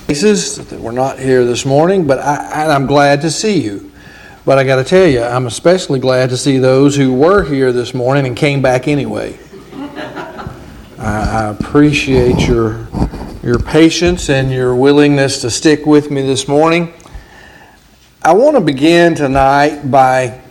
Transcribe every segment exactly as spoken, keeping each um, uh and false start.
Faces that were not here this morning, but I, and I'm glad to see you. But I got to tell you, I'm especially glad to see those who were here this morning and came back anyway. I, I appreciate your your patience and your willingness to stick with me this morning. I want to begin tonight by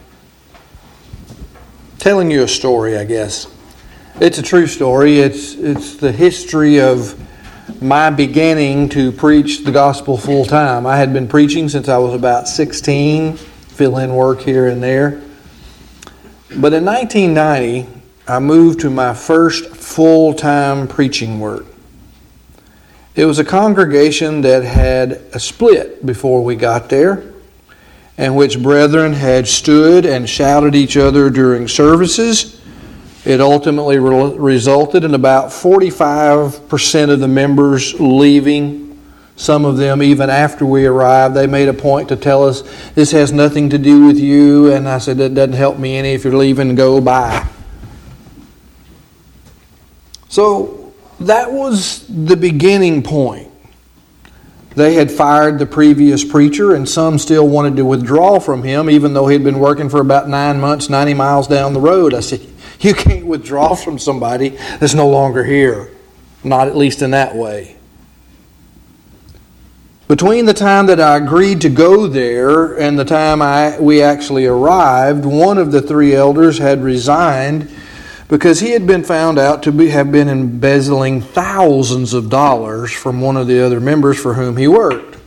telling you a story, I guess. It's a true story. It's it's the history of my beginning to preach the gospel full time. I had been preaching since I was about sixteen, fill in work here and there. But in nineteen ninety, I moved to my first full-time preaching work. It was a congregation that had a split before we got there, in which brethren had stood and shouted each other during services. It ultimately re- resulted in about forty-five percent of the members leaving, some of them even after we arrived. They made a point to tell us, this has nothing to do with you, and I said, that doesn't help me any. If you're leaving, go bye. So that was the beginning point. They had fired the previous preacher, and some still wanted to withdraw from him, even though he'd been working for about nine months, ninety miles down the road. I said, you can't withdraw from somebody that's no longer here. Not at least in that way. Between the time that I agreed to go there and the time I we actually arrived, one of the three elders had resigned because he had been found out to be, have been embezzling thousands of dollars from one of the other members for whom he worked.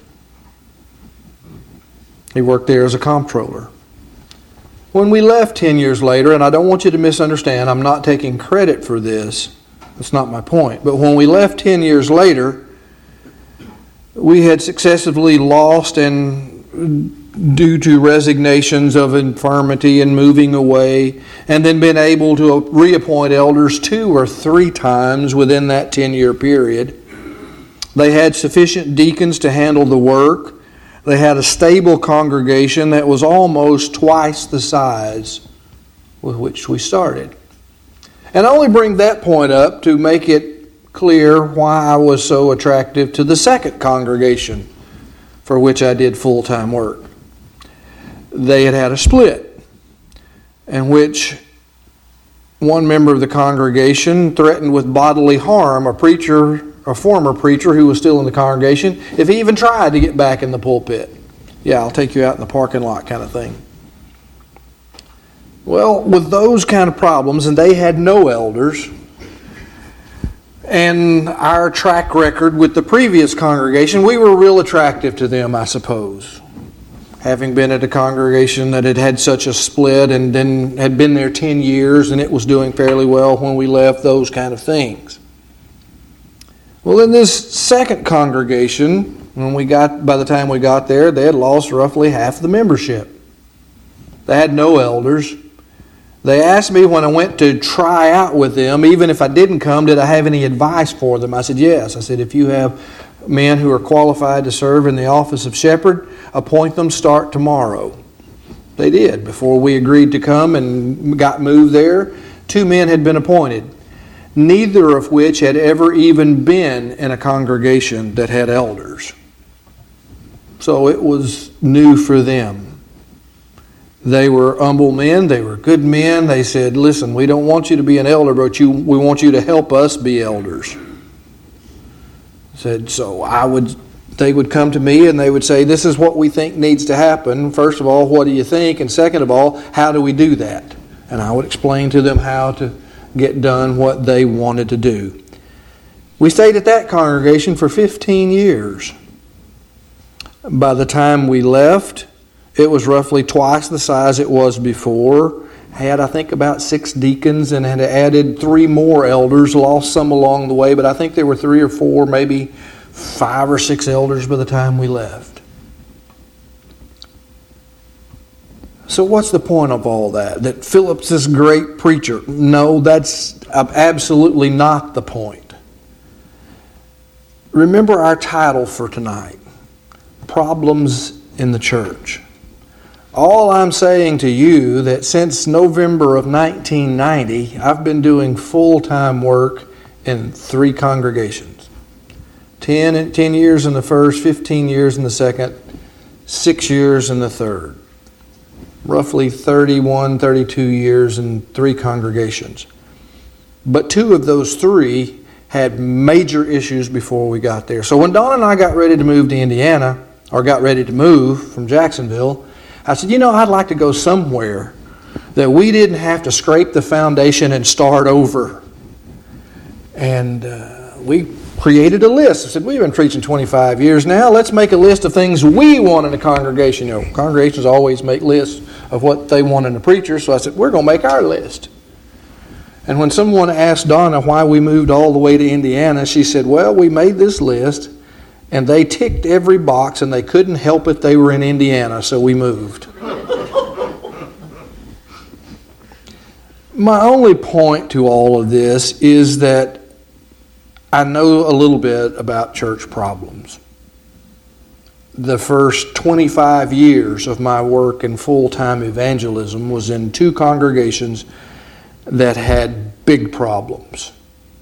He worked there as a comptroller. When we left ten years later, and I don't want you to misunderstand, I'm not taking credit for this. That's not my point. But when we left ten years later, we had successively lost, and due to resignations of infirmity and moving away, and then been able to reappoint elders two or three times within that ten-year period. They had sufficient deacons to handle the work. They had a stable congregation that was almost twice the size with which we started. And I only bring that point up to make it clear why I was so attractive to the second congregation for which I did full-time work. They had had a split in which one member of the congregation threatened with bodily harm a preacher a former preacher who was still in the congregation if he even tried to get back in the pulpit. Yeah, I'll take you out in the parking lot kind of thing. Well, with those kind of problems, and they had no elders, and our track record with the previous congregation, we were real attractive to them, I suppose. Having been at a congregation that had had such a split and then had been there ten years and it was doing fairly well when we left, those kind of things. Well, in this second congregation, when we got, by the time we got there, they had lost roughly half the membership. They had no elders. They asked me when I went to try out with them, even if I didn't come, did I have any advice for them? I said, yes. I said, if you have men who are qualified to serve in the office of shepherd, appoint them, start tomorrow. They did. Before we agreed to come and got moved there, two men had been appointed, neither of which had ever even been in a congregation that had elders. So it was new for them. They were humble men. They were good men. They said, listen, we don't want you to be an elder, but you, we want you to help us be elders. Said, so I would, they would come to me and they would say, this is what we think needs to happen. First of all, what do you think? And second of all, how do we do that? And I would explain to them how to get done what they wanted to do. We stayed at that congregation for fifteen years. By the time we left, it was roughly twice the size it was before. Had, I think, about six deacons and had added three more elders, lost some along the way, but I think there were three or four, maybe five or six elders by the time we left. So what's the point of all that? That Philip's this great preacher? No, that's absolutely not the point. Remember our title for tonight, Problems in the Church. All I'm saying to you that since November of nineteen ninety, I've been doing full-time work in three congregations. ten, ten years in the first, fifteen years in the second, six years in the third. Roughly thirty-one, thirty-two years in three congregations. But two of those three had major issues before we got there. So when Dawn and I got ready to move to Indiana, or got ready to move from Jacksonville, I said, you know, I'd like to go somewhere that we didn't have to scrape the foundation and start over. And uh, we created a list. I said, we've been preaching twenty-five years now. Let's make a list of things we want in a congregation. You know, congregations always make lists of what they want in a preacher. So I said, we're going to make our list. And when someone asked Donna why we moved all the way to Indiana, she said, well, we made this list, and they ticked every box, and they couldn't help it. They were in Indiana, so we moved. My only point to all of this is that I know a little bit about church problems. The first twenty-five years of my work in full-time evangelism was in two congregations that had big problems.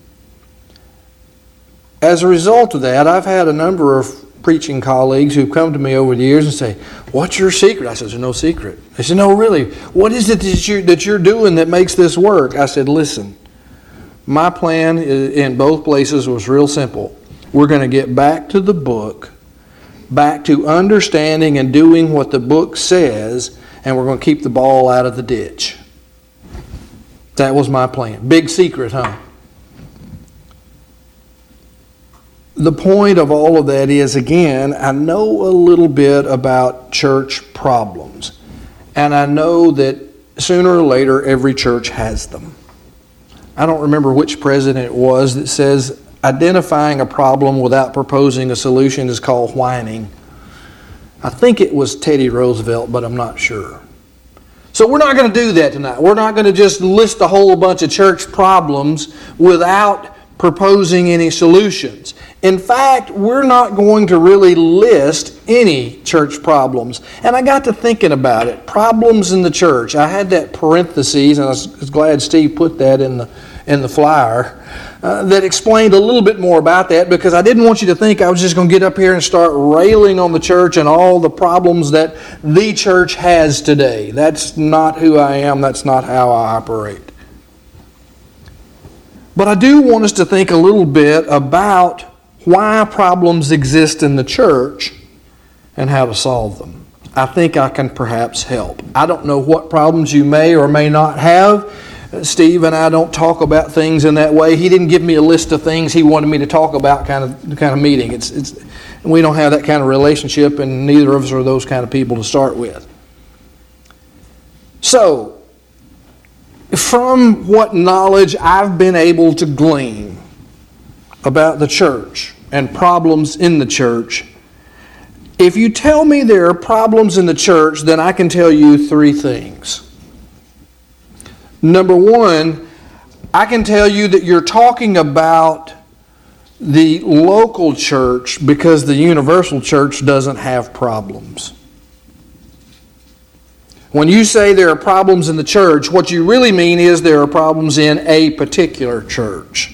As a result of that, I've had a number of preaching colleagues who've come to me over the years and say, what's your secret? I said, there's no secret. They said, no, really, what is it that you're, that you're doing that makes this work? I said, listen, my plan in both places was real simple. We're going to get back to the book, back to understanding and doing what the book says, and we're going to keep the ball out of the ditch. That was my plan. Big secret, huh? The point of all of that is, again, I know a little bit about church problems. And I know that sooner or later every church has them. I don't remember which president it was that says identifying a problem without proposing a solution is called whining. I think it was Teddy Roosevelt, but I'm not sure. So we're not going to do that tonight. We're not going to just list a whole bunch of church problems without proposing any solutions. In fact, we're not going to really list any church problems. And I got to thinking about it. Problems in the church. I had that parentheses, and I was glad Steve put that in the in the flyer, uh, that explained a little bit more about that, because I didn't want you to think I was just going to get up here and start railing on the church and all the problems that the church has today. That's not who I am. That's not how I operate. But I do want us to think a little bit about why problems exist in the church and how to solve them. I think I can perhaps help. I don't know what problems you may or may not have. Steve and I don't talk about things in that way. He didn't give me a list of things he wanted me to talk about kind of kind of meeting. It's it's we don't have that kind of relationship, and neither of us are those kind of people to start with. So, from what knowledge I've been able to glean about the church and problems in the church, if you tell me there are problems in the church, then I can tell you three things. Number one, I can tell you that you're talking about the local church because the universal church doesn't have problems. When you say there are problems in the church, what you really mean is there are problems in a particular church.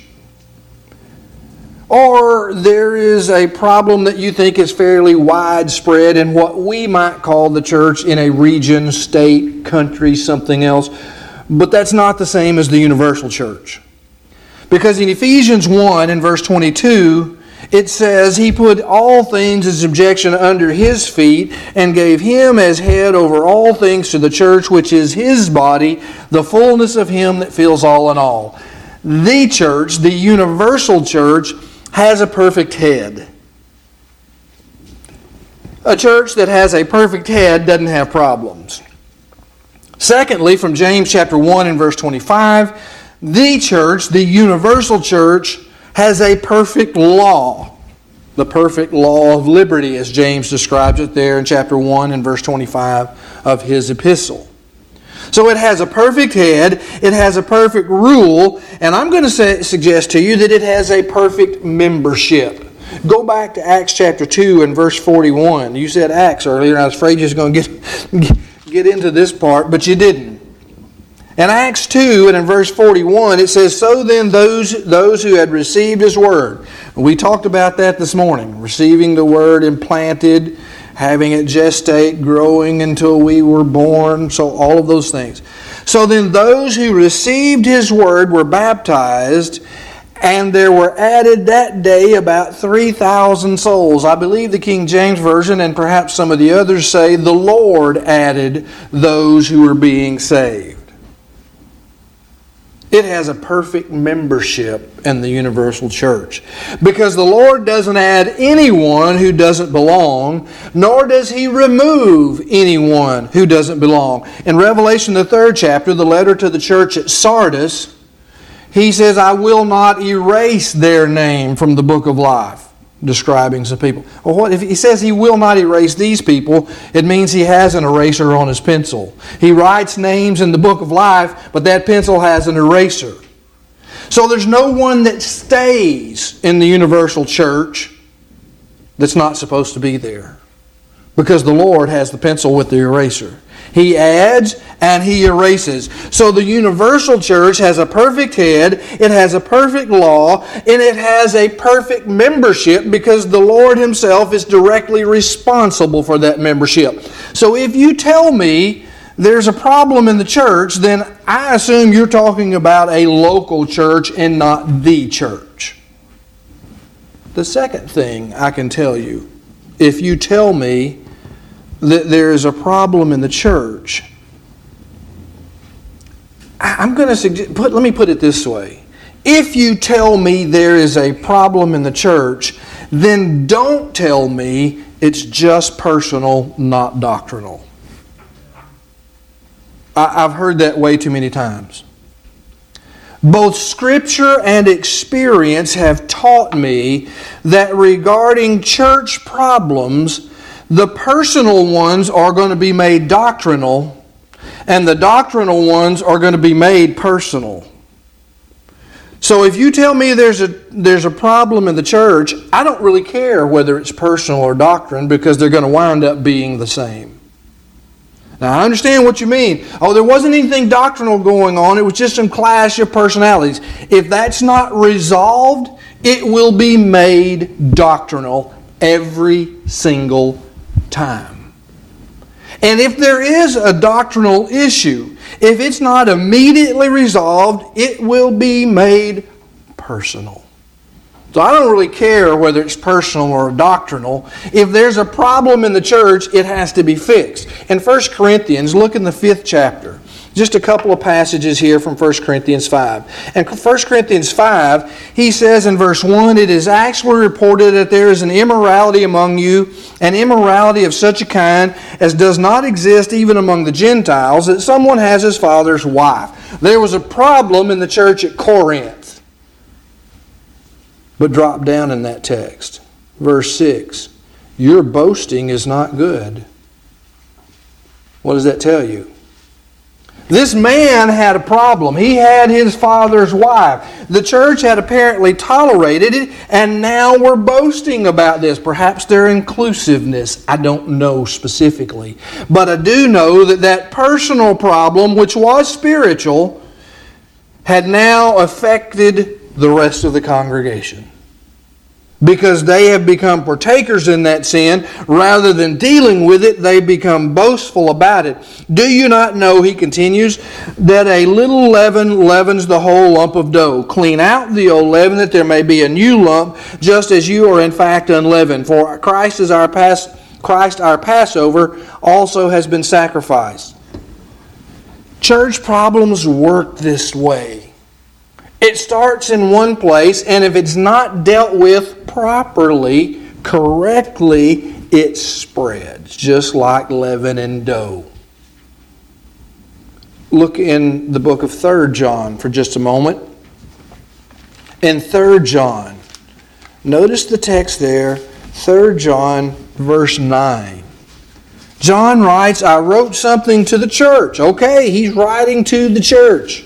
Or there is a problem that you think is fairly widespread in what we might call the church in a region, state, country, something else. But that's not the same as the universal church. Because in Ephesians one and verse twenty-two, it says, He put all things in subjection under His feet and gave Him as head over all things to the church, which is His body, the fullness of Him that fills all in all. The church, the universal church, has a perfect head. A church that has a perfect head doesn't have problems. Secondly, from James chapter one and verse twenty-five, the church, the universal church, has a perfect law. The perfect law of liberty, as James describes it there in chapter one and verse twenty-five of his epistle. So it has a perfect head, it has a perfect rule, and I'm going to say, suggest to you that it has a perfect membership. Go back to Acts chapter two and verse forty-one. You said Acts earlier, and I was afraid you was going to get, get into this part, but you didn't. In Acts two and in verse forty-one, it says, "So then those, those who had received His word." We talked about that this morning. Receiving the word, implanted, having it gestate, growing until we were born. So all of those things. "So then those who received His word were baptized, and there were added that day about three thousand souls." I believe the King James Version, and perhaps some of the others, say, "The Lord added those who were being saved." It has a perfect membership in the universal church, because the Lord doesn't add anyone who doesn't belong, nor does He remove anyone who doesn't belong. In Revelation, the third chapter, the letter to the church at Sardis, He says, "I will not erase their name from the book of life," describing some people. Well, what if He says He will not erase these people? It means He has an eraser on His pencil. He writes names in the book of life, but that pencil has an eraser. So there's no one that stays in the universal church that's not supposed to be there, because the Lord has the pencil with the eraser. He adds and He erases. So the universal church has a perfect head, it has a perfect law, and it has a perfect membership, because the Lord Himself is directly responsible for that membership. So if you tell me there's a problem in the church, then I assume you're talking about a local church and not the church. The second thing I can tell you, if you tell me that there is a problem in the church, I'm going to suggest, put, let me put it this way. If you tell me there is a problem in the church, then don't tell me it's just personal, not doctrinal. I, I've heard that way too many times. Both Scripture and experience have taught me that regarding church problems, the personal ones are going to be made doctrinal, and the doctrinal ones are going to be made personal. So if you tell me there's a there's a problem in the church, I don't really care whether it's personal or doctrine, because they're going to wind up being the same. Now, I understand what you mean. Oh, there wasn't anything doctrinal going on. It was just some clash of personalities. If that's not resolved, it will be made doctrinal every single time. And if there is a doctrinal issue, if it's not immediately resolved, it will be made personal. So I don't really care whether it's personal or doctrinal. If there's a problem in the church, it has to be fixed. In First Corinthians, look in the fifth chapter. Just a couple of passages here from First Corinthians five. And First Corinthians five, he says in verse one, "It is actually reported that there is an immorality among you, an immorality of such a kind as does not exist even among the Gentiles, that someone has his father's wife." There was a problem in the church at Corinth. But drop down in that text. Verse six, "Your boasting is not good." What does that tell you? This man had a problem. He had his father's wife. The church had apparently tolerated it, and now we're boasting about this. Perhaps their inclusiveness. I don't know specifically. But I do know that that personal problem, which was spiritual, had now affected the rest of the congregation. Because they have become partakers in that sin, rather than dealing with it, they become boastful about it. "Do you not know," he continues, "that a little leaven leavens the whole lump of dough? Clean out the old leaven, that there may be a new lump, just as you are in fact unleavened. For Christ is our Pas- Christ our Passover also has been sacrificed." Church problems work this way. It starts in one place, and if it's not dealt with properly, correctly, it spreads, just like leaven and dough. Look in the book of Third John for just a moment. In Third John, notice the text there, Third John, verse nine. John writes, "I wrote something to the church." Okay, he's writing to the church.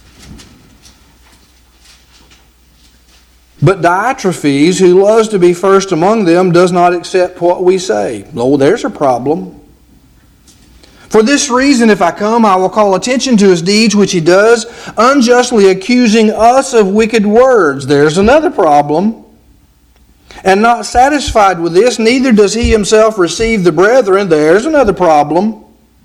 "But Diotrephes, who loves to be first among them, does not accept what we say." Oh, there's a problem. For this reason, if I come, I will call attention to his deeds which he does, unjustly accusing us of wicked words. There's another problem. And not satisfied with this, neither does he himself receive the brethren. There's another problem.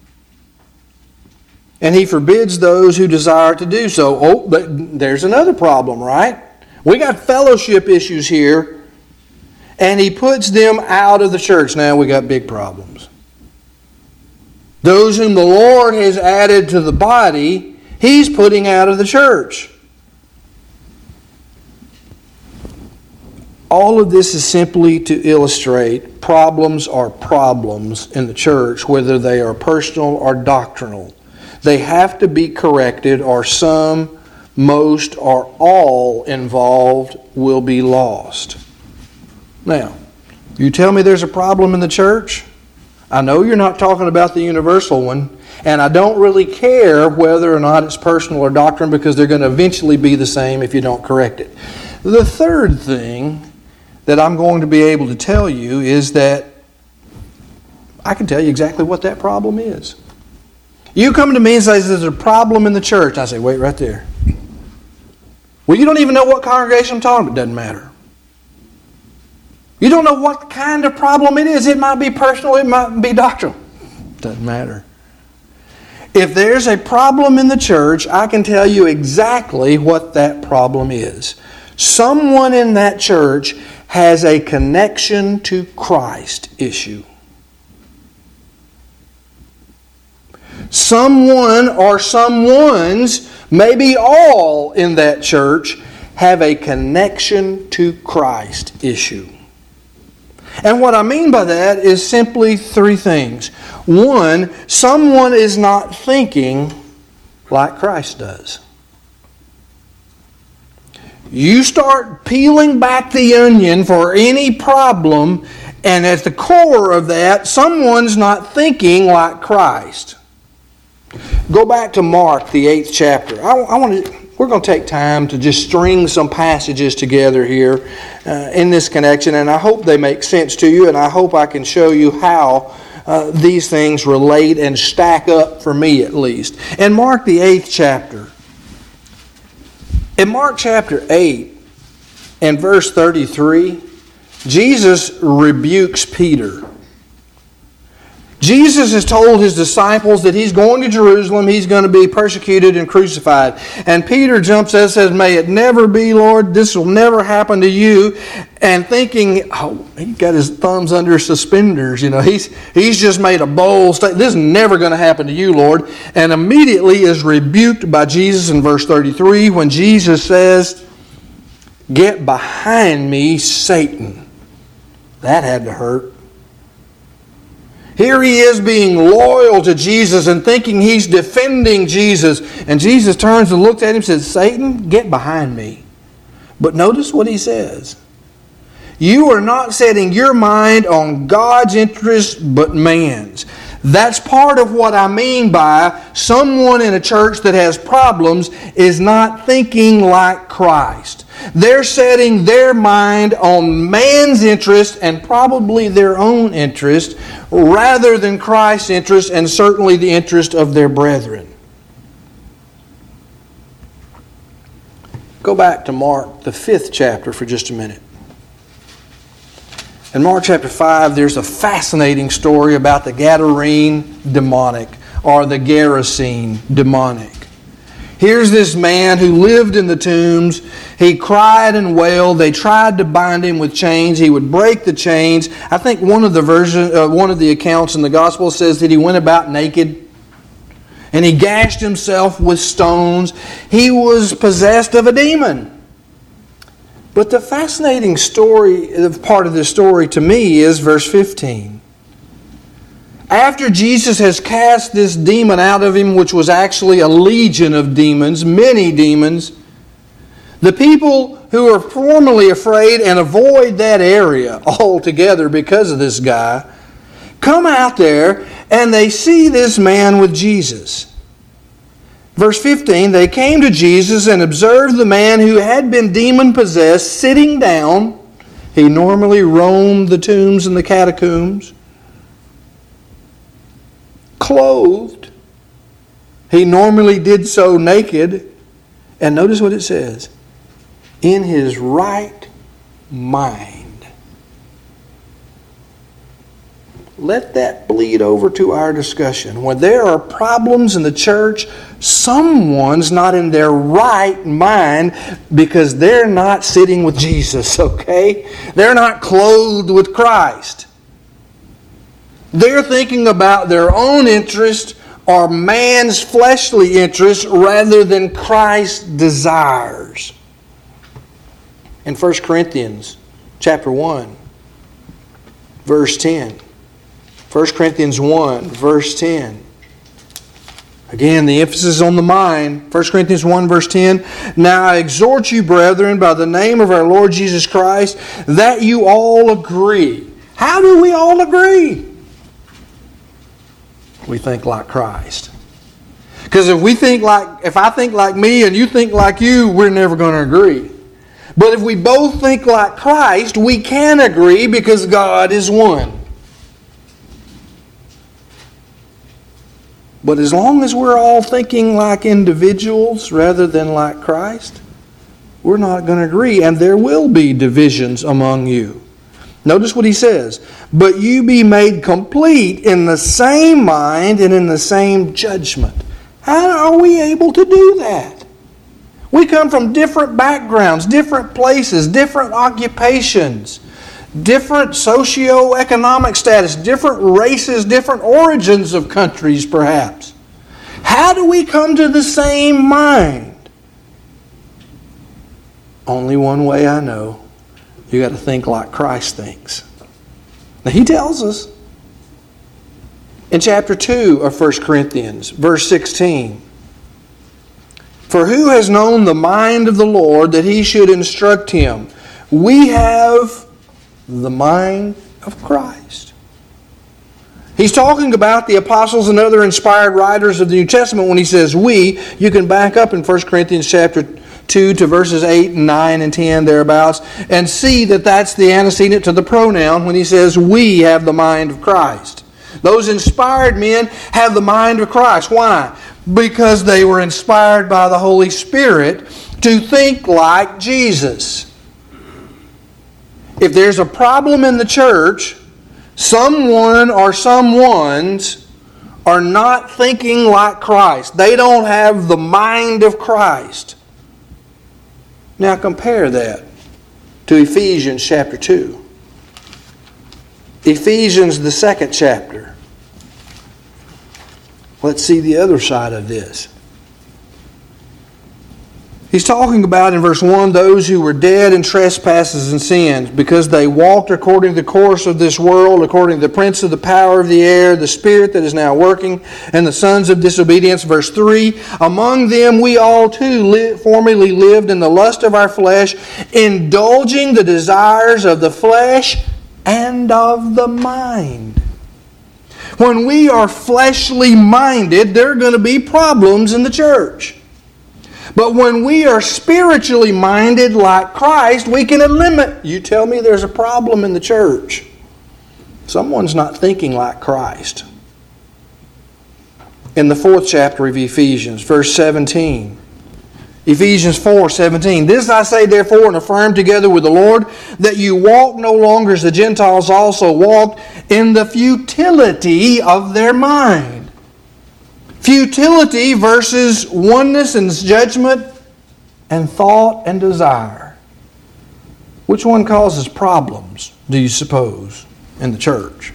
And he forbids those who desire to do so. Oh, but there's another problem, right? We got fellowship issues here. And he puts them out of the church. Now we got big problems. Those whom the Lord has added to the body, he's putting out of the church. All of this is simply to illustrate problems are problems in the church, whether they are personal or doctrinal. They have to be corrected, or some, most, or all involved will be lost. Now, you tell me there's a problem in the church? I know you're not talking about the universal one, and I don't really care whether or not it's personal or doctrine, because they're going to eventually be the same if you don't correct it. The third thing that I'm going to be able to tell you is that I can tell you exactly what that problem is. You come to me and say there's a problem in the church. And I say, wait right there. Well, you don't even know what congregation I'm talking about. It doesn't matter. You don't know what kind of problem it is. It might be personal, it might be doctrinal. Doesn't matter. If there's a problem in the church, I can tell you exactly what that problem is. Someone in that church has a connection to Christ issue. Someone or someones, maybe all in that church, have a connection to Christ issue. And what I mean by that is simply three things. One, someone is not thinking like Christ does. You start peeling back the onion for any problem, and at the core of that, someone's not thinking like Christ. Go back to Mark, the eighth chapter. I, I want to... We're going to take time to just string some passages together here uh, in this connection, and I hope they make sense to you, and I hope I can show you how uh, these things relate and stack up for me at least. In Mark, the eighth chapter, in Mark chapter eight and verse thirty-three, Jesus rebukes Peter. Jesus has told his disciples that he's going to Jerusalem, he's going to be persecuted and crucified. And Peter jumps in and says, may it never be, Lord, this will never happen to you. And thinking, oh, he got his thumbs under his suspenders, you know, he's, he's just made a bold statement. This is never going to happen to you, Lord. And immediately is rebuked by Jesus in verse thirty-three when Jesus says, get behind me, Satan. That had to hurt. Here he is being loyal to Jesus and thinking he's defending Jesus. And Jesus turns and looks at him and says, Satan, get behind me. But notice what he says. You are not setting your mind on God's interest but man's. That's part of what I mean by someone in a church that has problems is not thinking like Christ. They're setting their mind on man's interest and probably their own interest rather than Christ's interest and certainly the interest of their brethren. Go back to Mark, the fifth chapter for just a minute. In Mark chapter five, there's a fascinating story about the Gadarene demonic or the Gerasene demonic. Here's this man who lived in the tombs. He cried and wailed. They tried to bind him with chains. He would break the chains. I think one of the version, uh, one of the accounts in the gospel says that he went about naked and he gashed himself with stones. He was possessed of a demon. But the fascinating story, part of this story to me is verse fifteen. After Jesus has cast this demon out of him, which was actually a legion of demons, many demons, the people who are formerly afraid and avoid that area altogether because of this guy, come out there and they see this man with Jesus. Verse fifteen, they came to Jesus and observed the man who had been demon-possessed sitting down. He normally roamed the tombs and the catacombs. clothed. He normally did so naked. And notice what it says. In his right mind. Let that bleed over to our discussion. When there are problems in the church, someone's not in their right mind because they're not sitting with Jesus, okay? They're not clothed with Christ. They're thinking about their own interest or man's fleshly interest rather than Christ's desires. In First Corinthians chapter one, verse ten. First Corinthians one, verse ten. Again, the emphasis is on the mind. First Corinthians one, verse ten. Now I exhort you, brethren, by the name of our Lord Jesus Christ, that you all agree. How do we all agree? We think like Christ. Because if we think like, if I think like me and you think like you, we're never going to agree. But if we both think like Christ, we can agree because God is one. But as long as we're all thinking like individuals rather than like Christ, we're not going to agree. And there will be divisions among you. Notice what he says. But you be made complete in the same mind and in the same judgment. How are we able to do that? We come from different backgrounds, different places, different occupations, different socioeconomic status, different races, different origins of countries perhaps. How do we come to the same mind? Only one way I know. You got to think like Christ thinks. Now he tells us in chapter two of First Corinthians, verse sixteen. For who has known the mind of the Lord that he should instruct him? We have the mind of Christ. He's talking about the apostles and other inspired writers of the New Testament when he says we. You can back up in First Corinthians chapter two to verses eight and nine and ten thereabouts and see that that's the antecedent to the pronoun when he says we have the mind of Christ. Those inspired men have the mind of Christ. Why? Because they were inspired by the Holy Spirit to think like Jesus. If there's a problem in the church, someone or someones are not thinking like Christ. They don't have the mind of Christ. Now compare that to Ephesians chapter two. Ephesians, the second chapter. Let's see the other side of this. He's talking about in verse one, those who were dead in trespasses and sins, because they walked according to the course of this world, according to the prince of the power of the air, the spirit that is now working, and the sons of disobedience. Verse three, among them we all too li- formerly lived in the lust of our flesh, indulging the desires of the flesh and of the mind. When we are fleshly minded, there are going to be problems in the church. But when we are spiritually minded like Christ, we can eliminate. You tell me there's a problem in the church. Someone's not thinking like Christ. In the fourth chapter of Ephesians, verse seventeen. Ephesians four seventeen. This I say therefore and affirm together with the Lord, that you walk no longer as the Gentiles also walked, in the futility of their mind. Futility versus oneness and judgment and thought and desire. Which one causes problems, do you suppose, in the church?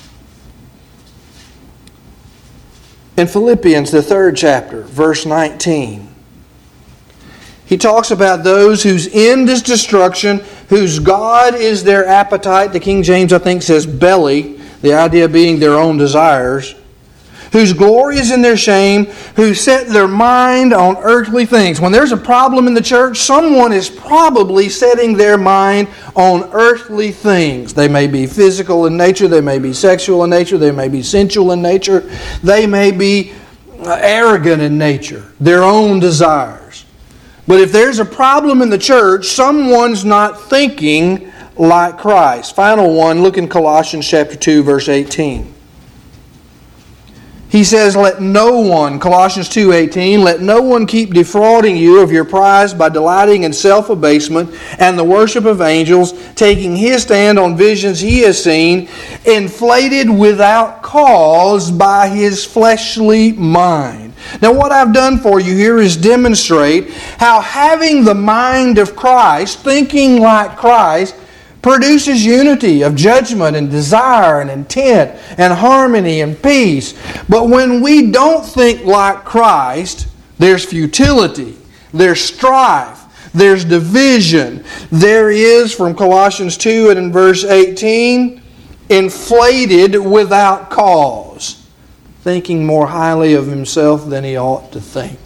In Philippians, the third chapter, verse nineteen, he talks about those whose end is destruction, whose God is their appetite. The King James, I think, says belly, the idea being their own desires. Whose glory is in their shame, who set their mind on earthly things. When there's a problem in the church, someone is probably setting their mind on earthly things. They may be physical in nature, they may be sexual in nature, they may be sensual in nature, they may be arrogant in nature, their own desires. But if there's a problem in the church, someone's not thinking like Christ. Final one, look in Colossians chapter two, verse eighteen. He says, let no one, Colossians two eighteen, let no one keep defrauding you of your prize by delighting in self-abasement and the worship of angels, taking his stand on visions he has seen, inflated without cause by his fleshly mind. Now what I've done for you here is demonstrate how having the mind of Christ, thinking like Christ, produces unity of judgment and desire and intent and harmony and peace. But when we don't think like Christ, there's futility, there's strife, there's division. There is, from Colossians two and in verse eighteen, inflated without cause, thinking more highly of himself than he ought to think.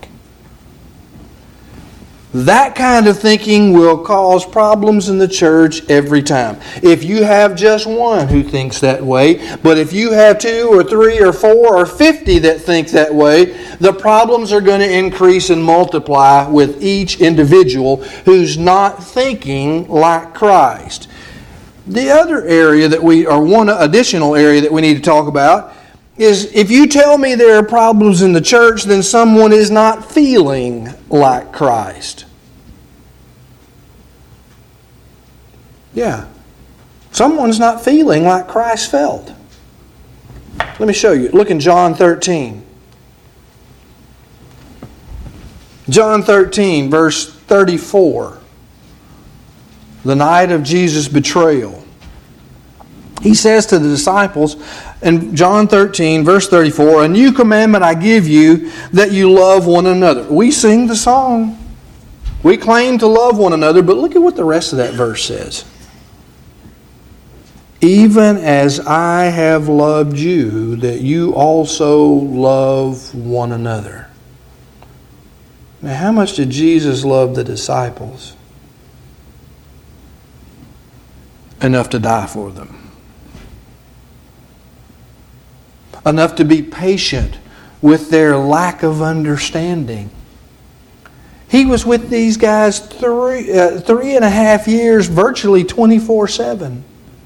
That kind of thinking will cause problems in the church every time. If you have just one who thinks that way, but if you have two or three or four or fifty that think that way, the problems are going to increase and multiply with each individual who's not thinking like Christ. The other area that we, or one additional area that we need to talk about is if you tell me there are problems in the church, then someone is not feeling like Christ. Yeah. Someone's not feeling like Christ felt. Let me show you. Look in John thirteen. John thirteen, verse thirty-four. The night of Jesus' betrayal. He says to the disciples in John thirteen, verse thirty-four, a new commandment I give you, that you love one another. We sing the song. We claim to love one another, but look at what the rest of that verse says. Even as I have loved you, that you also love one another. Now, how much did Jesus love the disciples? Enough to die for them. Enough to be patient with their lack of understanding. He was with these guys three, uh, three and a half years, virtually twenty-four seven.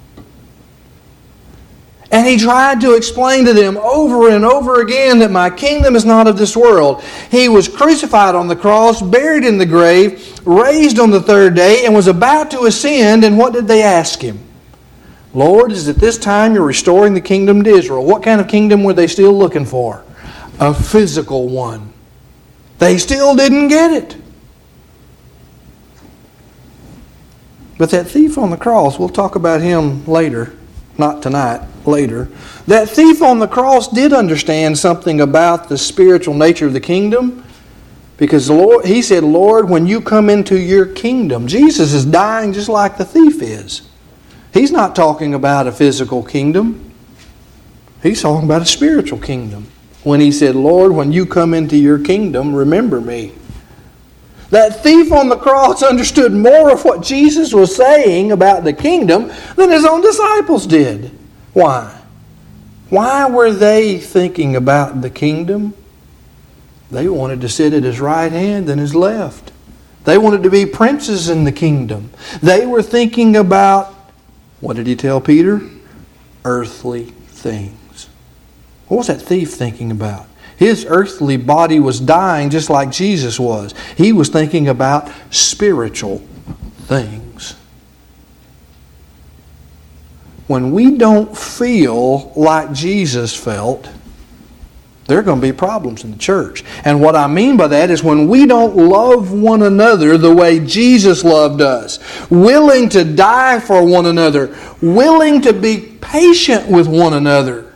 And he tried to explain to them over and over again that my kingdom is not of this world. He was crucified on the cross, buried in the grave, raised on the third day, and was about to ascend. And what did they ask him? Lord, is it this time you're restoring the kingdom to Israel? What kind of kingdom were they still looking for? A physical one. They still didn't get it. But that thief on the cross, we'll talk about him later, not tonight, later. That thief on the cross did understand something about the spiritual nature of the kingdom, because the Lord, he said, Lord, when you come into your kingdom, Jesus is dying just like the thief is. He's not talking about a physical kingdom. He's talking about a spiritual kingdom. When he said, Lord, when you come into your kingdom, remember me. That thief on the cross understood more of what Jesus was saying about the kingdom than his own disciples did. Why? Why were they thinking about the kingdom? They wanted to sit at his right hand and his left. They wanted to be princes in the kingdom. They were thinking about, what did he tell Peter? Earthly things. What was that thief thinking about? His earthly body was dying just like Jesus was. He was thinking about spiritual things. When we don't feel like Jesus felt, there are going to be problems in the church. And what I mean by that is when we don't love one another the way Jesus loved us, willing to die for one another, willing to be patient with one another,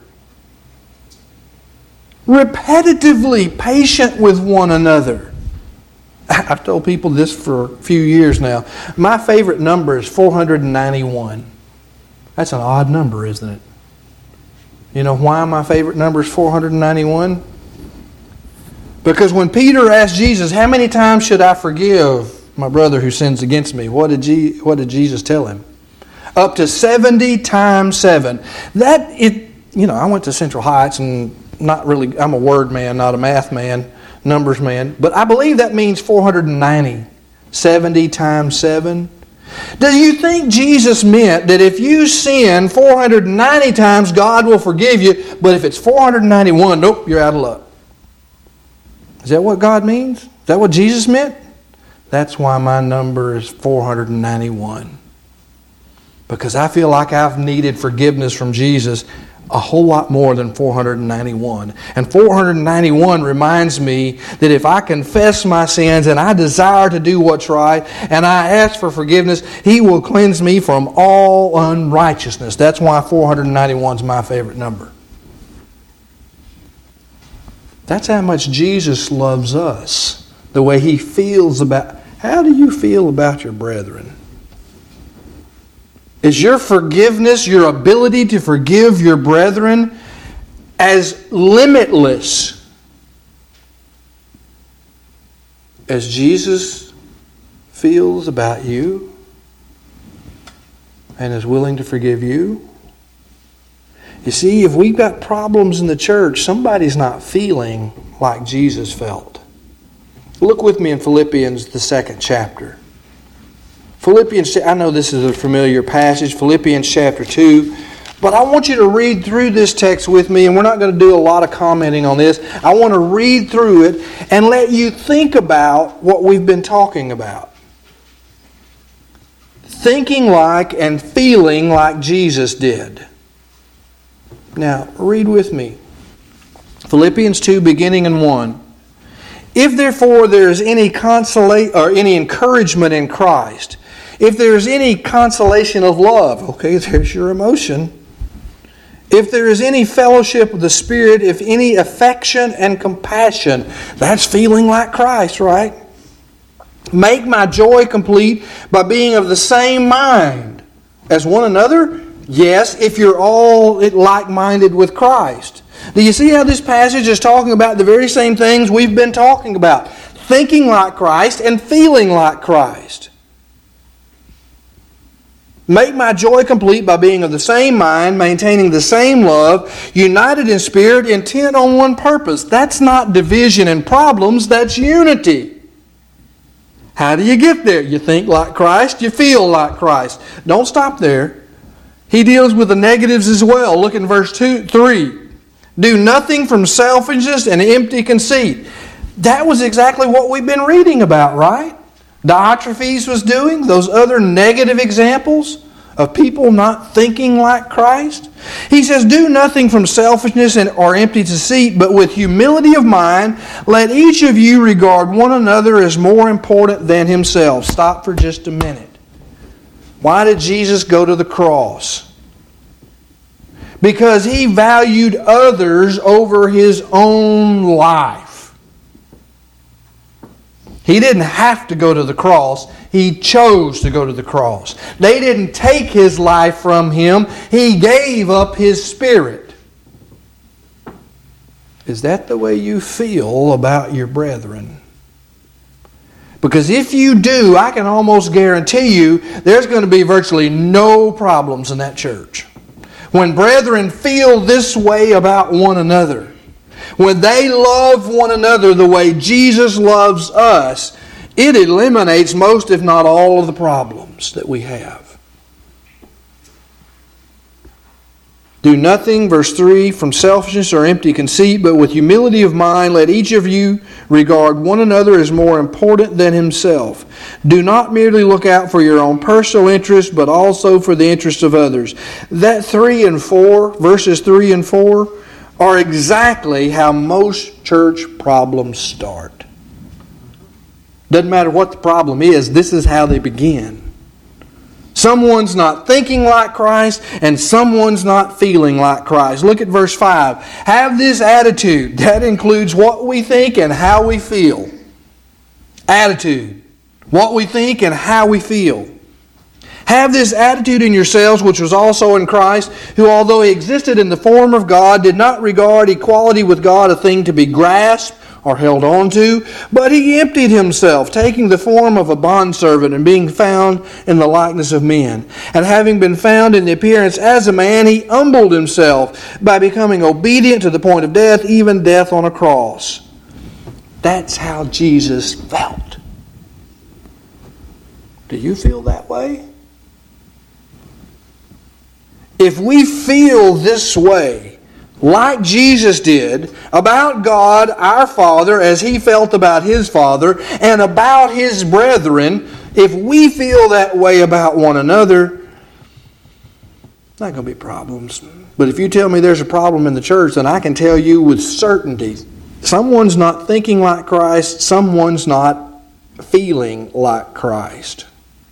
repetitively patient with one another. I've told people this for a few years now. My favorite number is four hundred ninety-one. That's an odd number, isn't it? You know why my favorite number is four hundred ninety-one? Because when Peter asked Jesus, how many times should I forgive my brother who sins against me? What did, G- what did Jesus tell him? Up to seventy times seven. That, it, you know, I went to Central Heights and not really, I'm a word man, not a math man, numbers man. But I believe that means four hundred ninety. seventy times seven. Do you think Jesus meant that if you sin four hundred ninety times, God will forgive you, but if it's four hundred ninety-one, nope, you're out of luck? Is that what God means? Is that what Jesus meant? That's why my number is four hundred ninety-one. Because I feel like I've needed forgiveness from Jesus a whole lot more than four hundred ninety-one. And four hundred ninety-one reminds me that if I confess my sins and I desire to do what's right and I ask for forgiveness, He will cleanse me from all unrighteousness. That's why four hundred ninety-one is my favorite number. That's how much Jesus loves us. The way He feels about... How do you feel about your brethren? Is your forgiveness, your ability to forgive your brethren, as limitless as Jesus feels about you and is willing to forgive you? You see, if we've got problems in the church, somebody's not feeling like Jesus felt. Look with me in Philippians, the second chapter. Philippians, I know this is a familiar passage, Philippians chapter two, but I want you to read through this text with me, and we're not going to do a lot of commenting on this. I want to read through it and let you think about what we've been talking about. Thinking like and feeling like Jesus did. Now, read with me. Philippians two, beginning in one. If therefore there is any consolation or any encouragement in Christ, if there is any consolation of love, okay, there's your emotion. If there is any fellowship of the Spirit, if any affection and compassion, that's feeling like Christ, right? Make my joy complete by being of the same mind as one another. Yes, if you're all like-minded with Christ. Do you see how this passage is talking about the very same things we've been talking about? Thinking like Christ and feeling like Christ. Make my joy complete by being of the same mind, maintaining the same love, united in spirit, intent on one purpose. That's not division and problems, that's unity. How do you get there? You think like Christ, you feel like Christ. Don't stop there. He deals with the negatives as well. Look in verse two, three. Do nothing from selfishness and empty conceit. That was exactly what we've been reading about, right? Diotrephes was doing, those other negative examples of people not thinking like Christ. He says, do nothing from selfishness and or empty conceit, but with humility of mind, let each of you regard one another as more important than himself. Stop for just a minute. Why did Jesus go to the cross? Because He valued others over His own life. He didn't have to go to the cross. He chose to go to the cross. They didn't take His life from Him. He gave up His Spirit. Is that the way you feel about your brethren? Because if you do, I can almost guarantee you there's going to be virtually no problems in that church. When brethren feel this way about one another, when they love one another the way Jesus loves us, it eliminates most, if not all, of the problems that we have. Do nothing, verse three, from selfishness or empty conceit, but with humility of mind, let each of you regard one another as more important than himself. Do not merely look out for your own personal interest, but also for the interest of others. That three and four, verses three and four, are exactly how most church problems start. Doesn't matter what the problem is, this is how they begin. Someone's not thinking like Christ, and someone's not feeling like Christ. Look at verse five. Have this attitude. That includes what we think and how we feel. Attitude. What we think and how we feel. Have this attitude in yourselves, which was also in Christ, who, although He existed in the form of God, did not regard equality with God a thing to be grasped or held on to, but He emptied Himself, taking the form of a bondservant and being found in the likeness of men. And having been found in the appearance as a man, He humbled Himself by becoming obedient to the point of death, even death on a cross. That's how Jesus felt. Do you feel that way? If we feel this way, like Jesus did, about God our Father as He felt about His Father, and about His brethren, if we feel that way about one another, not going to be problems. But if you tell me there's a problem in the church, then I can tell you with certainty, someone's not thinking like Christ, someone's not feeling like Christ.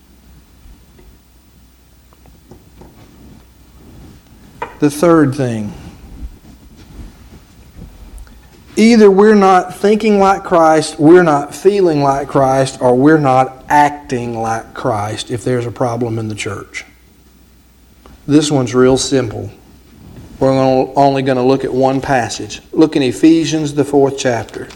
The third thing, either we're not thinking like Christ, we're not feeling like Christ, or we're not acting like Christ if there's a problem in the church. This one's real simple. We're only going to look at one passage. Look in Ephesians, the fourth chapter.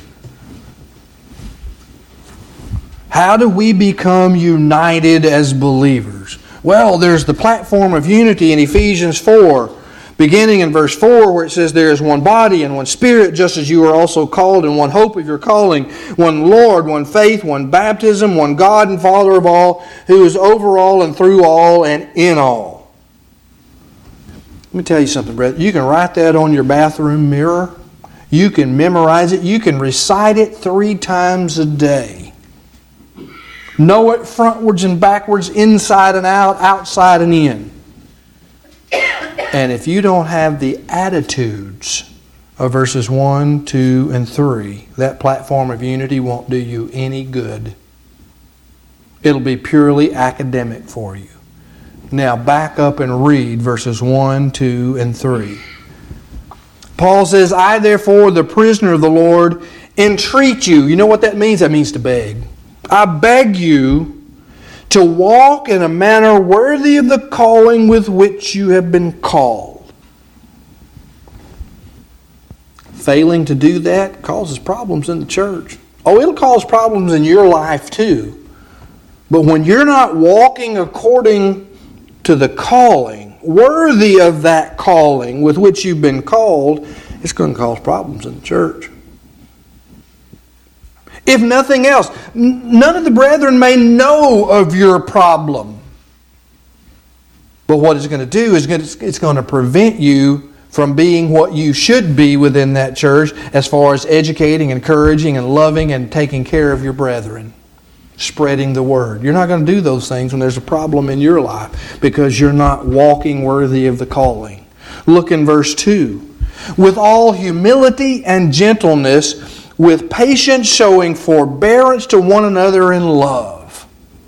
How do we become united as believers? Well, there's the platform of unity in Ephesians four, beginning in verse four, where it says there is one body and one Spirit, just as you are also called in one hope of your calling, one Lord, one faith, one baptism, one God and Father of all, who is over all and through all and in all. Let me tell you something, brother. You can write that on your bathroom mirror. You can memorize it. You can recite it three times a day. Know it frontwards and backwards, inside and out, outside and in. And if you don't have the attitudes of verses one, two, and three, that platform of unity won't do you any good. It'll be purely academic for you. Now back up and read verses one, two, and three. Paul says, I therefore, the prisoner of the Lord, entreat you. You know what that means? That means to beg. I beg you to walk in a manner worthy of the calling with which you have been called. Failing to do that causes problems in the church. Oh, it'll cause problems in your life too. But when you're not walking according to the calling, worthy of that calling with which you've been called, it's going to cause problems in the church. If nothing else, none of the brethren may know of your problem. But what it's going to do is it's going to prevent you from being what you should be within that church as far as educating, encouraging, and loving and taking care of your brethren. Spreading the word. You're not going to do those things when there's a problem in your life because you're not walking worthy of the calling. Look in verse two. With all humility and gentleness, with patience showing forbearance to one another in love.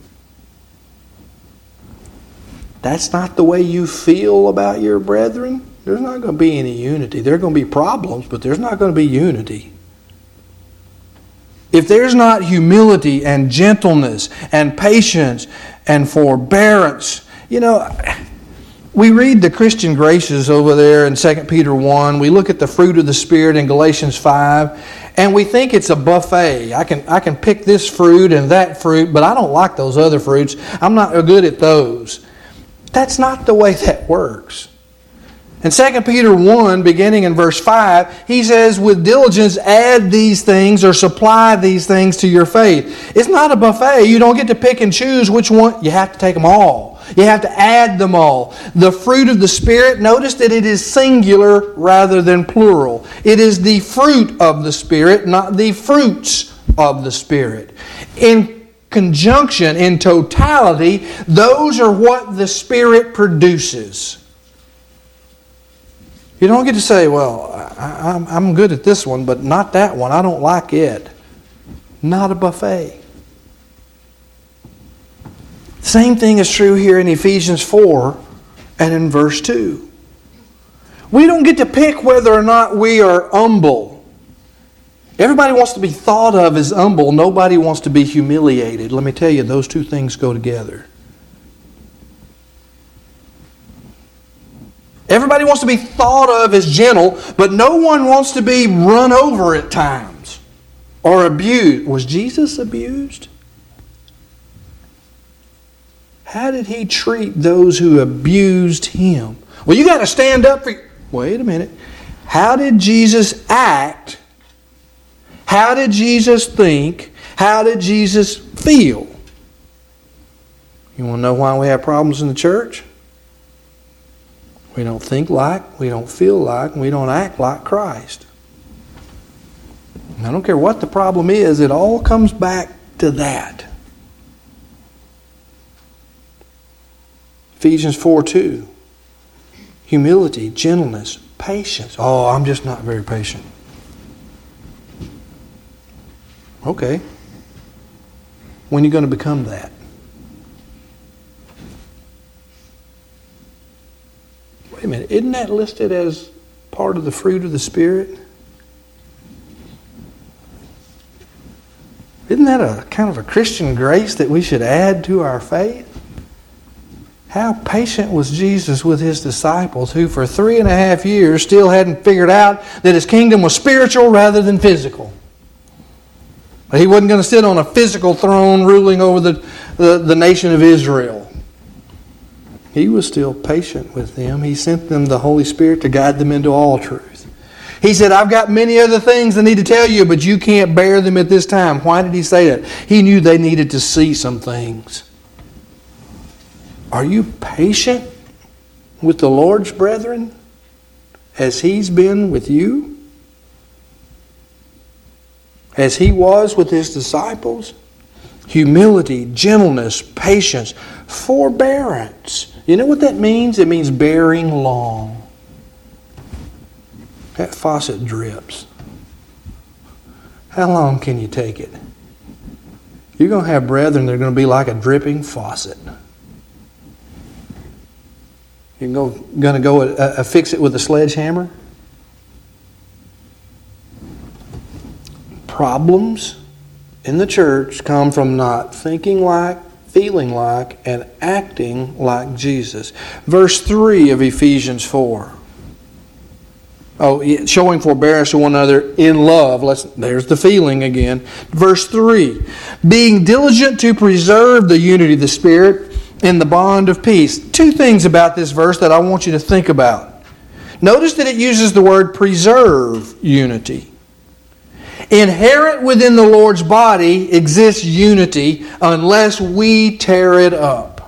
That's not the way you feel about your brethren. There's not going to be any unity. There are going to be problems, but there's not going to be unity. If there's not humility and gentleness and patience and forbearance, you know, we read the Christian graces over there in Second Peter one. We look at the fruit of the Spirit in Galatians five. And we think it's a buffet. I can I can pick this fruit and that fruit, but I don't like those other fruits. I'm not good at those. That's not the way that works. In Second Peter one, beginning in verse five, he says, with diligence add these things or supply these things to your faith. It's not a buffet. You don't get to pick and choose which one. You have to take them all. You have to add them all. The fruit of the Spirit, notice that it is singular rather than plural. It is the fruit of the Spirit, not the fruits of the Spirit. In conjunction, in totality, those are what the Spirit produces. You don't get to say, well, I, I'm, I'm good at this one, but not that one. I don't like it. Not a buffet. Same thing is true here in Ephesians four and in verse two. We don't get to pick whether or not we are humble. Everybody wants to be thought of as humble. Nobody wants to be humiliated. Let me tell you, those two things go together. Everybody wants to be thought of as gentle, but no one wants to be run over at times or abused. Was Jesus abused? How did he treat those who abused him? Well, you got to stand up for... Wait a minute. How did Jesus act? How did Jesus think? How did Jesus feel? You want to know why we have problems in the church? We don't think like, we don't feel like, and we don't act like Christ. And I don't care what the problem is, it all comes back to that. Ephesians four two. Humility, gentleness, patience. Oh, I'm just not very patient. Okay. When are you going to become that? Wait a minute. Isn't that listed as part of the fruit of the Spirit? Isn't that a kind of a Christian grace that we should add to our faith? How patient was Jesus with His disciples who for three and a half years still hadn't figured out that His kingdom was spiritual rather than physical. He wasn't going to sit on a physical throne ruling over the, the, the nation of Israel. He was still patient with them. He sent them the Holy Spirit to guide them into all truth. He said, I've got many other things I need to tell you, but you can't bear them at this time. Why did He say that? He knew they needed to see some things. Are you patient with the Lord's brethren as He's been with you? As He was with His disciples? Humility, gentleness, patience, forbearance. You know what that means? It means bearing long. That faucet drips. How long can you take it? You're going to have brethren that are going to be like a dripping faucet. You're going to go uh, fix it with a sledgehammer? Problems in the church come from not thinking like, feeling like, and acting like Jesus. Verse three of Ephesians four. Oh, showing forbearance to one another in love. Let's, there's the feeling again. Verse three. Being diligent to preserve the unity of the Spirit in the bond of peace. Two things about this verse that I want you to think about. Notice that it uses the word preserve unity. Inherent within the Lord's body exists unity unless we tear it up.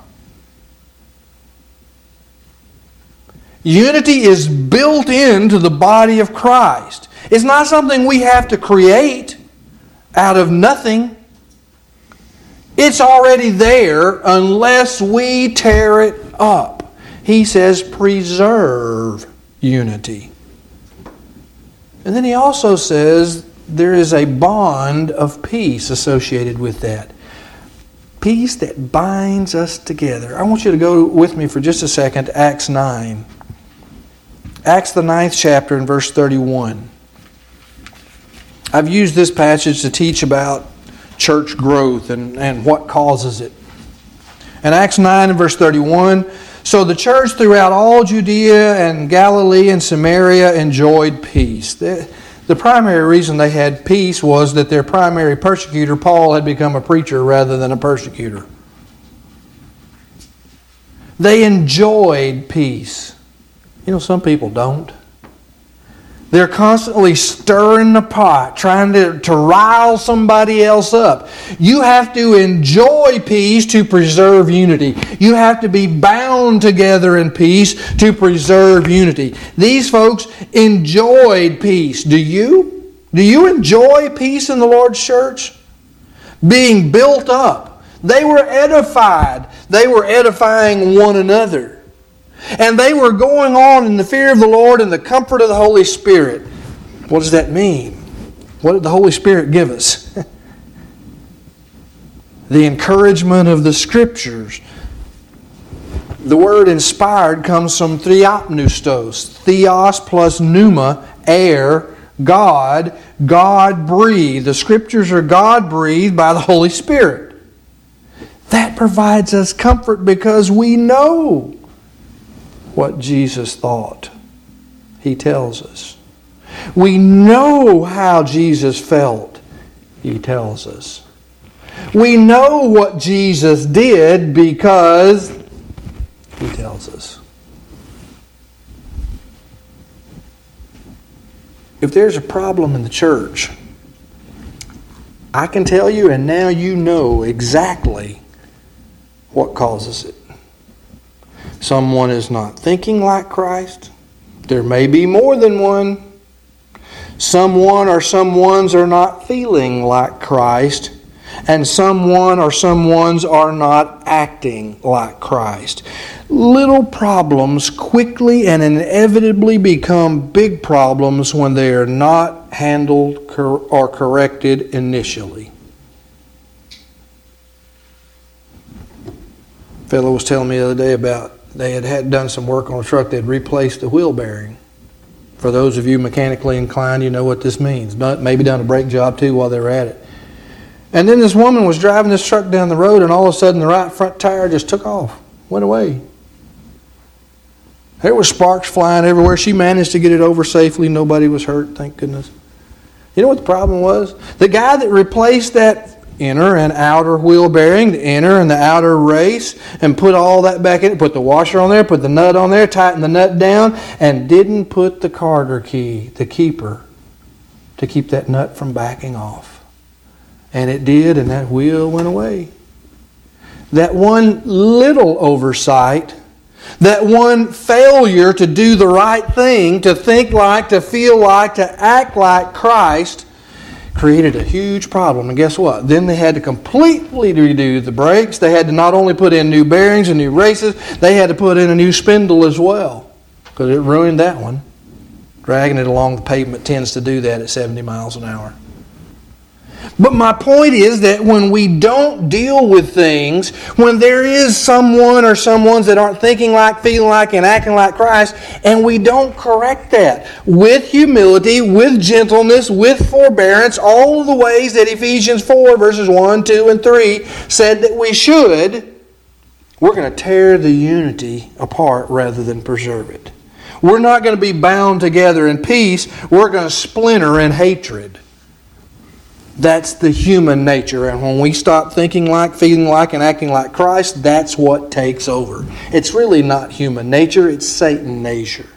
Unity is built into the body of Christ. It's not something we have to create out of nothing. It's already there unless we tear it up. He says preserve unity. And then he also says there is a bond of peace associated with that. Peace that binds us together. I want you to go with me for just a second to Acts nine. Acts the ninth chapter and verse thirty-one. I've used this passage to teach about church growth and, and what causes it. In Acts nine and verse thirty-one, so the church throughout all Judea and Galilee and Samaria enjoyed peace. The, the primary reason they had peace was that their primary persecutor, Paul, had become a preacher rather than a persecutor. They enjoyed peace. You know, some people don't. They're constantly stirring the pot, trying to, to rile somebody else up. You have to enjoy peace to preserve unity. You have to be bound together in peace to preserve unity. These folks enjoyed peace. Do you? Do you enjoy peace in the Lord's church? Being built up. They were edified. They were edifying one another. And they were going on in the fear of the Lord and the comfort of the Holy Spirit. What does that mean? What did the Holy Spirit give us? The encouragement of the Scriptures. The word inspired comes from theopneustos. Theos plus pneuma, air, God. God breathed. The Scriptures are God breathed by the Holy Spirit. That provides us comfort because we know what Jesus thought. He tells us. We know how Jesus felt. He tells us. We know what Jesus did because He tells us. If there's a problem in the church, I can tell you, and now you know exactly what causes it. Someone is not thinking like Christ. There may be more than one. Someone or someones are not feeling like Christ. And someone or someones are not acting like Christ. Little problems quickly and inevitably become big problems when they are not handled or corrected initially. A fellow was telling me the other day about they had, had done some work on a truck. They had replaced the wheel bearing. For those of you mechanically inclined, you know what this means. Maybe done a brake job too while they were at it. And then this woman was driving this truck down the road, and all of a sudden the right front tire just took off, went away. There was sparks flying everywhere. She managed to get it over safely. Nobody was hurt, thank goodness. You know what the problem was? The guy that replaced that inner and outer wheel bearing, the inner and the outer race, and put all that back in it, put the washer on there, put the nut on there, tightened the nut down, and didn't put the Carter key, the keeper, to keep that nut from backing off. And it did, and that wheel went away. That one little oversight, that one failure to do the right thing, to think like, to feel like, to act like Christ, created a huge problem. And guess what? Then they had to completely redo the brakes. They had to not only put in new bearings and new races, they had to put in a new spindle as well, because it ruined that one. Dragging it along the pavement tends to do that at seventy miles an hour. But my point is that when we don't deal with things, when there is someone or someones that aren't thinking like, feeling like, and acting like Christ, and we don't correct that with humility, with gentleness, with forbearance, all of the ways that Ephesians four verses one, two, and three said that we should, we're going to tear the unity apart rather than preserve it. We're not going to be bound together in peace. We're going to splinter in hatred. That's the human nature. And when we stop thinking like, feeling like, and acting like Christ, that's what takes over. It's really not human nature, it's Satan nature.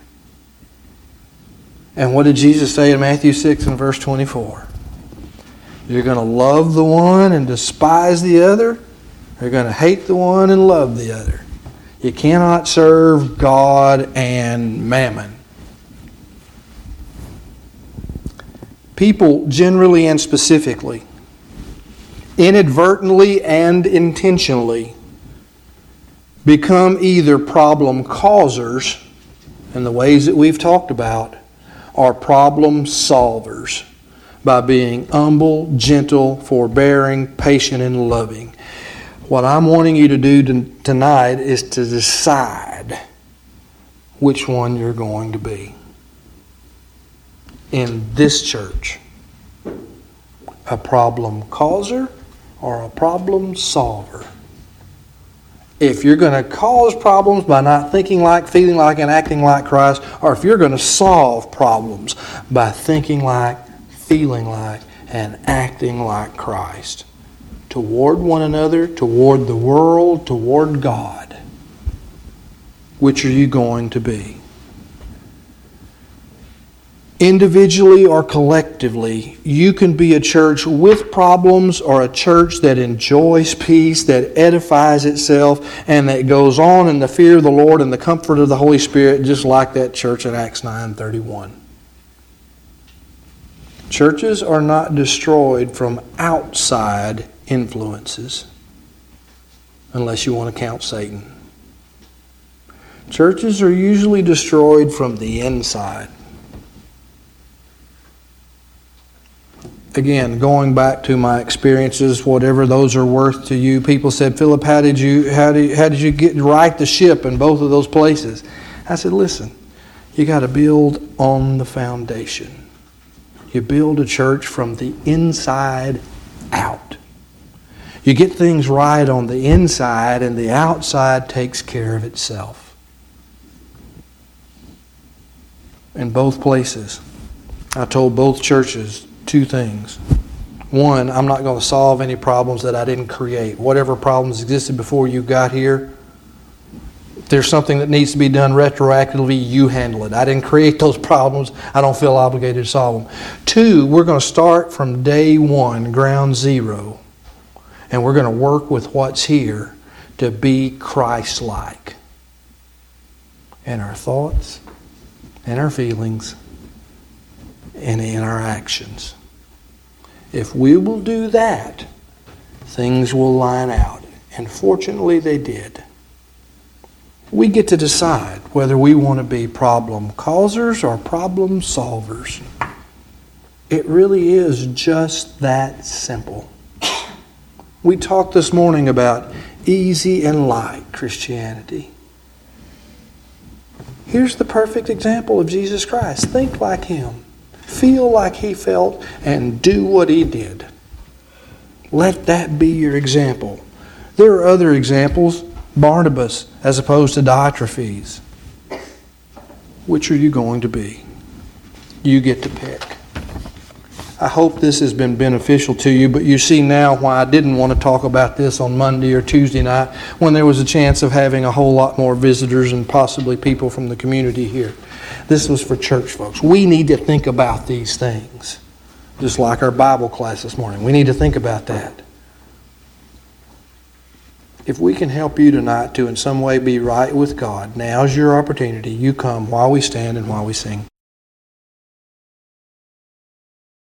And what did Jesus say in Matthew six and verse twenty-four? You're going to love the one and despise the other. You're going to hate the one and love the other. You cannot serve God and mammon. People generally and specifically, inadvertently and intentionally, become either problem causers in the ways that we've talked about, or problem solvers by being humble, gentle, forbearing, patient, and loving. What I'm wanting you to do tonight is to decide which one you're going to be. In this church, a problem causer or a problem solver. If you're going to cause problems by not thinking like, feeling like, and acting like Christ, or if you're going to solve problems by thinking like, feeling like, and acting like Christ, toward one another, toward the world, toward God, which are you going to be? Individually or collectively, you can be a church with problems or a church that enjoys peace, that edifies itself, and that goes on in the fear of the Lord and the comfort of the Holy Spirit, just like that church in Acts nine thirty-one. Churches are not destroyed from outside influences, unless you want to count Satan. Churches are usually destroyed from the inside. Again, going back to my experiences, whatever those are worth to you, people said, Philip, how did you how did, how did you get right the ship in both of those places? I said, listen, you got to build on the foundation. You build a church from the inside out. You get things right on the inside, and the outside takes care of itself. In both places, I told both churches two things. One, I'm not going to solve any problems that I didn't create. Whatever problems existed before you got here, if there's something that needs to be done retroactively, you handle it. I didn't create those problems. I don't feel obligated to solve them. Two, we're going to start from day one, ground zero, and we're going to work with what's here to be Christ-like in our thoughts, in our feelings, and in our actions. If we will do that, things will line out. And fortunately, they did. We get to decide whether we want to be problem causers or problem solvers. It really is just that simple. We talked this morning about easy and light Christianity. Here's the perfect example of Jesus Christ. Think like Him. Feel like He felt and do what He did. Let that be your example. There are other examples. Barnabas as opposed to Diotrephes. Which are you going to be? You get to pick. I hope this has been beneficial to you, but you see now why I didn't want to talk about this on Monday or Tuesday night when there was a chance of having a whole lot more visitors and possibly people from the community here. This was for church folks. We need to think about these things. Just like our Bible class this morning. We need to think about that. If we can help you tonight to in some way be right with God, now's your opportunity. You come while we stand and while we sing.